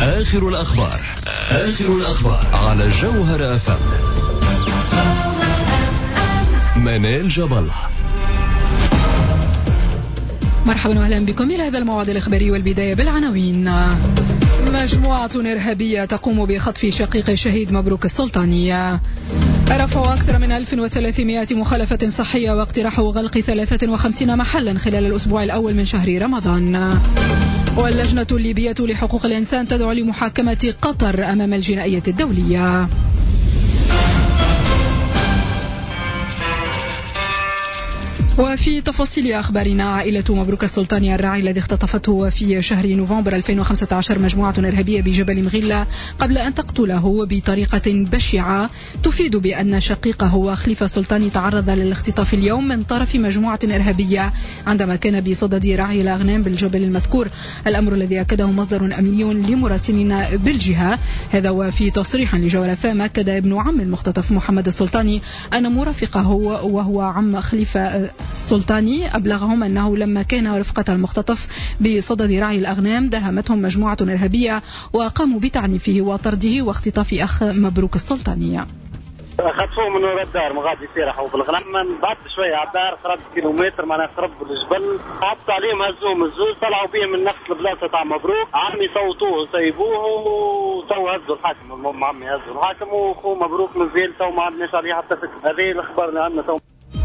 آخر الأخبار على جوهر FM. منال جبل. مرحبا وأهلا بكم إلى هذا الموعد الإخباري، والبداية بالعناوين. مجموعة إرهابية تقوم بخطف شقيق الشهيد مبروك السلطاني. رفعوا أكثر من 1300 مخالفة صحية واقترحوا غلق 53 محلا خلال الأسبوع الأول من شهر رمضان. واللجنة الليبية لحقوق الإنسان تدعو لمحاكمة قطر أمام الجنائية الدولية. وفي تفاصيل أخبارنا، عائلة مبروك السلطاني الراعي الذي اختطفته في شهر نوفمبر 2015 مجموعة إرهابية بجبل مغلة قبل أن تقتله بطريقة بشعة تفيد بأن شقيقه وخليفة السلطاني تعرض للاختطاف اليوم من طرف مجموعة إرهابية عندما كان بصدد رعي الأغنام بالجبل المذكور، الأمر الذي أكده مصدر أمني لمراسلين بالجهة. هذا وفي تصريح لجوهر FM أكد ابن عم المختطف محمد السلطاني أن مرافقه وهو عم خليفة السلطاني أبلغهم أنه لما كان رفقة المختطف بصدد رعي الأغنام داهمتهم مجموعة إرهابية وقاموا بتعنيفه وطرده واختطاف أخ مبروك السلطاني. خطفوه من ورا الدار ما غادي يسيرحوا بالغنم، من بعد شويه على الدار قرب كيلومتر معناها قرب الجبل، حط عليهم هزوهم الزوز طلعوا بهم من نفس البلاصه تاع مبروك، عمي صوتوه وسيبوه وتو هزوا الحاكم. المهم عمي هزوا الحاكم وخو مبروك مازال تو ما عندناش عليه حتى فكره. هذه الاخبار اللي عندنا تو.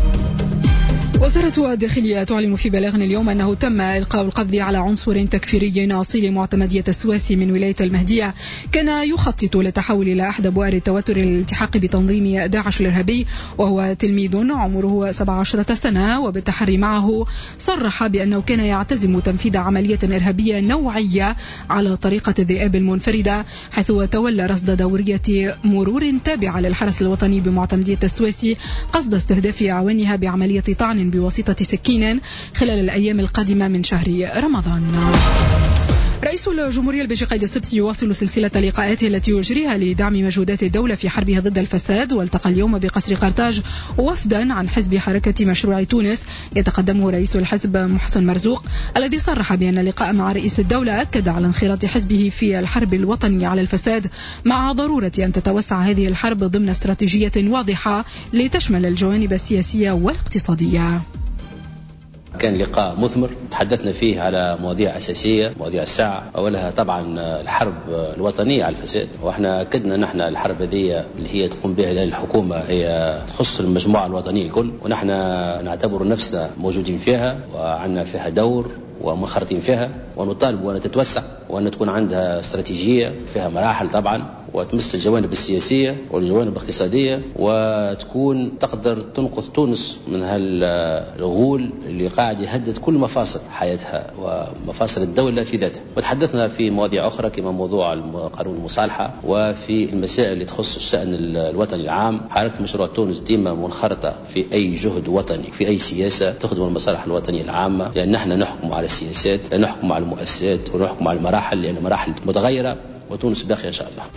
وزارة الداخلية تعلن في بلاغ اليوم أنه تم إلقاء القبض على عنصر تكفيري أصيل معتمدية السواسي من ولاية المهدية، كان يخطط للتحول إلى أحد بؤر التوتر للالتحاق بتنظيم داعش الإرهابي، وهو تلميذ عمره 17 سنة. وبالتحري معه صرح بأنه كان يعتزم تنفيذ عملية إرهابية نوعية على طريقة الذئاب المنفردة، حيث تولى رصد دورية مرور تابعة للحرس الوطني بمعتمدية السواسي قصد استهداف أعوانها بعملية طعن بواسطة سكين خلال الأيام القادمة من شهر رمضان. رئيس الجمهورية البيجي قايد السبسي يواصل سلسلة لقاءاته التي يجريها لدعم مجهودات الدولة في حربها ضد الفساد، والتقى اليوم بقصر قرطاج وفدا عن حزب حركة مشروع تونس يتقدمه رئيس الحزب محسن مرزوق، الذي صرح بأن اللقاء مع رئيس الدولة أكد على انخراط حزبه في الحرب الوطنية على الفساد، مع ضرورة أن تتوسع هذه الحرب ضمن استراتيجية واضحة لتشمل الجوانب السياسية والاقتصادية. كان لقاء مثمر تحدثنا فيه على مواضيع أساسية، مواضيع الساعة. أولها طبعا الحرب الوطنية على الفساد، وإحنا أكدنا نحن الحرب هذه اللي هي تقوم بها الحكومة هي تخص المجموعة الوطنية الكل، ونحن نعتبر نفسنا موجودين فيها وعندنا فيها دور ومنخرطين فيها، ونطالب وأن تتوسع وأن تكون عندها استراتيجية فيها مراحل طبعا، وتمس الجوانب السياسية والجوانب الاقتصادية، وتكون تقدر تنقذ تونس من هالغول اللي قاعد يهدد كل مفاصل حياتها ومفاصل الدولة في ذاتها. وتحدثنا في مواضيع أخرى كما موضوع قانون المصالحة، وفي المسائل اللي تخص الشأن الوطني العام. حركة مشروع تونس ديما منخرطة في أي جهد وطني، في أي سياسة تخدم المصالح الوطنية العامة، لأن نحن نحكم على السياسات، لا نحكم على المؤسسات ونحكم على المراحل، لأن المراحل متغيرة وتونس باقية إن شاء الله.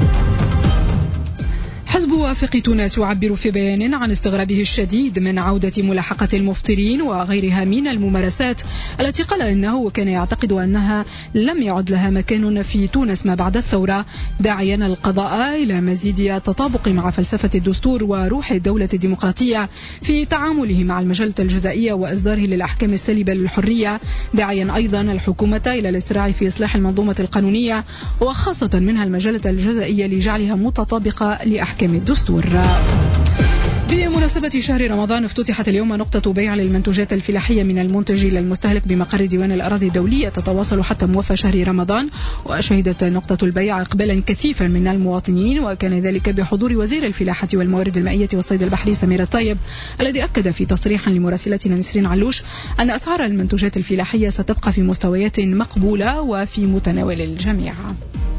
حزب وافق تونس يعبر في بيان عن استغرابه الشديد من عودة ملاحقة المفطرين وغيرها من الممارسات التي قال إنه كان يعتقد أنها لم يعد لها مكان في تونس ما بعد الثورة، داعيا القضاء إلى مزيد التطابق مع فلسفة الدستور وروح الدولة الديمقراطية في تعامله مع المجلة الجزائية وإصداره للأحكام السلبة للحرية، داعيا أيضا الحكومة إلى الإسراع في إصلاح المنظومة القانونية وخاصة منها المجلة الجزائية لجعلها متطابقة لأحكام الدستور. بمناسبة شهر رمضان افتتحت اليوم نقطة بيع للمنتوجات الفلاحية من المنتج إلى المستهلك بمقر ديوان الأراضي الدولية تتواصل حتى موافى شهر رمضان. وشهدت نقطة البيع إقبالا كثيفا من المواطنين، وكان ذلك بحضور وزير الفلاحة والموارد المائية والصيد البحري سمير الطيب، الذي أكد في تصريح لمراسلتنا نسرين علوش أن أسعار المنتوجات الفلاحية ستبقى في مستويات مقبولة وفي متناول الجميع.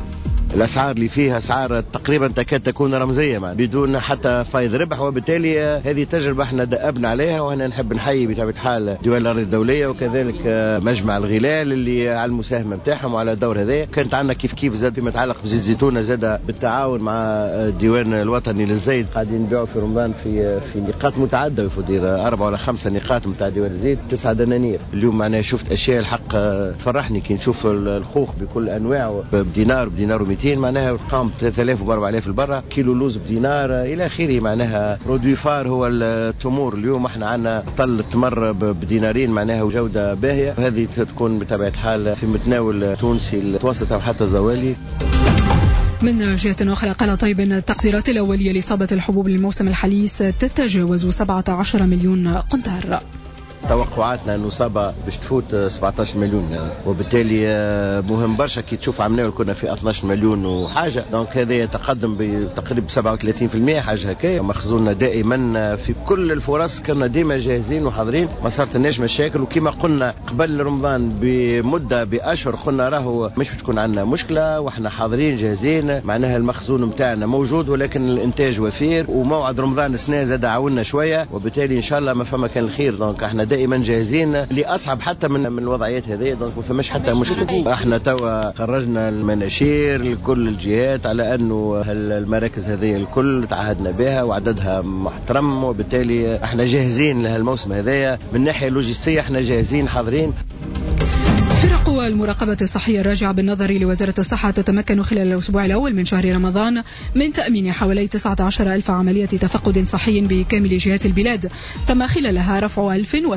الأسعار اللي فيها أسعار تقريبا تكاد تكون رمزية بدون حتى فايض ربح، وبالتالي هذه تجربة احنا دأبنا عليها، وأنا نحب نحيي بطبيعة الحال دول الأراضي الدولية وكذلك مجمع الغلال اللي على المساهمة نتاعهم وعلى الدور هذا. كانت عندنا كيف زاد فيما يتعلق بزيت الزيتونة زاد بالتعاون مع الديوان الوطني للزيت، قاعدين نبيعوا في رمضان في نقاط متعددة، يفضل 4 ولا 5 نقاط نتاع ديوان الزيت 9 دنانير. اليوم معناها شفت أشياء الحق تفرحني كي نشوف الخوخ بكل أنواعه بدينار و200، معناها ارقام 3000 و 4000 البرة، كيلو لوز بدينار الى اخره. معناها برودوي فار هو التمور. اليوم احنا عندنا طل التمر بدينارين معناها وجوده باهيه، وهذه تكون بطبيعه الحال في متناول التونسي المتوسط او حتى الزوالي. من جهة أخرى قال طيب أن التقديرات الأولية لإصابة الحبوب للموسم الحالي ستتجاوز 17 مليون قنطار. توقعاتنا انه صابه باش تفوت 17 مليون، وبالتالي مهم برشا كي تشوف عملنا كنا في 12 مليون وحاجه، دونك هذا يتقدم بتقريبا 37% حاجه هكايا. مخزوننا دائما في كل الفرص كنا ديما جاهزين وحاضرين، ما صارت لناش مشاكل. وكما قلنا قبل رمضان بمده باشهر قلنا راهو مش بتكون عندنا مشكله واحنا حاضرين جاهزين، معناها المخزون نتاعنا موجود ولكن الانتاج وفير، وموعد رمضان السنه زاد عاوننا شويه، وبالتالي ان شاء الله ما فما كان الخير. دونك احنا دائما جاهزين لأصعب حتى من الوضعيات هذه، دونك ما فماش حتى مشكلة. احنا توا خرجنا المناشير لكل الجهات على انه المراكز هذه الكل تعهدنا بها وعددها محترم، وبالتالي احنا جاهزين لهالموسم هذايا. من ناحية لوجستية احنا جاهزين حاضرين. فرق المراقبة الصحية الراجعة بالنظر لوزارة الصحة تتمكن خلال الأسبوع الأول من شهر رمضان من تأمين حوالي 19,000 عملية تفقد صحي بكامل جهات البلاد، تم خلالها رفع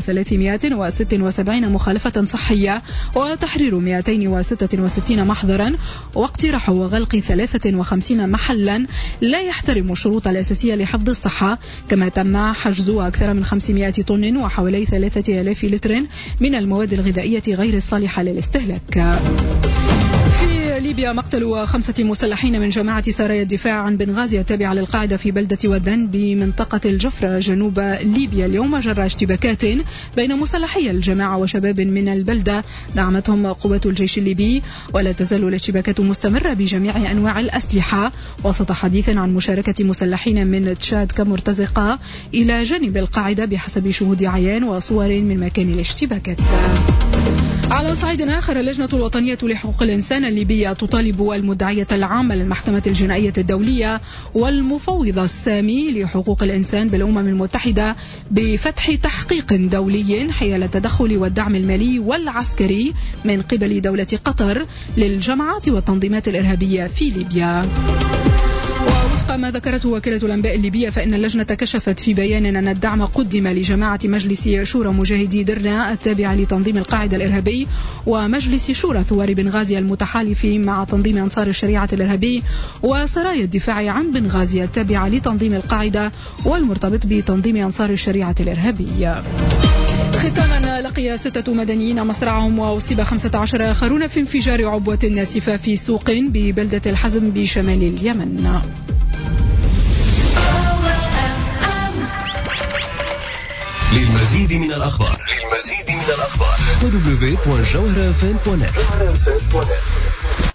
1376 مخالفة صحية وتحرير 266 محضرا واقتراح وغلق 53 محلا لا يحترم الشروط الأساسية لحفظ الصحة، كما تم حجز أكثر من 500 طن وحوالي 3000 لتر من المواد الغذائية غير الصالحة للاستهلاك. في ليبيا مقتل 5 مسلحين من جماعة سرايا الدفاع عن بنغازي التابعة للقاعدة في بلدة ودن بمنطقة الجفرة جنوب ليبيا اليوم، جراء اشتباكات بين مسلحي الجماعة وشباب من البلدة دعمتهم قوات الجيش الليبي. ولا تزال الاشتباكات مستمرة بجميع أنواع الأسلحة وسط حديث عن مشاركة مسلحين من تشاد كمرتزقة إلى جانب القاعدة بحسب شهود عيان وصور من مكان الاشتباكات. على صعيد آخر، اللجنة الوطنية لحقوق الإنسان الليبية تطالب المدعية العامة للمحكمة الجنائية الدولية والمفوض السامي لحقوق الإنسان بالأمم المتحدة بفتح تحقيق دولي حيال التدخل والدعم المالي والعسكري من قبل دولة قطر للجماعات والتنظيمات الإرهابية في ليبيا. ووفق ما ذكرته وكالة الأنباء الليبية، فإن اللجنة كشفت في بيان أن الدعم قدم لجماعة مجلس شورى مجاهدي درنا التابعة لتنظيم القاعدة الإرهابي ومجلس شورى ثوار بنغازي المتحالف مع تنظيم أنصار الشريعة الإرهابي وسرايا الدفاع عن بنغازي التابعة لتنظيم القاعدة والمرتبط بتنظيم أنصار الشريعة الإرهابي. ختاما، لقي 6 مدنيين مصرعهم وأصيب 15 آخرون في انفجار عبوة ناسفة في سوق ببلدة الحزم بشمال اليمن. للمزيد من الأخبار www.jawharafm.net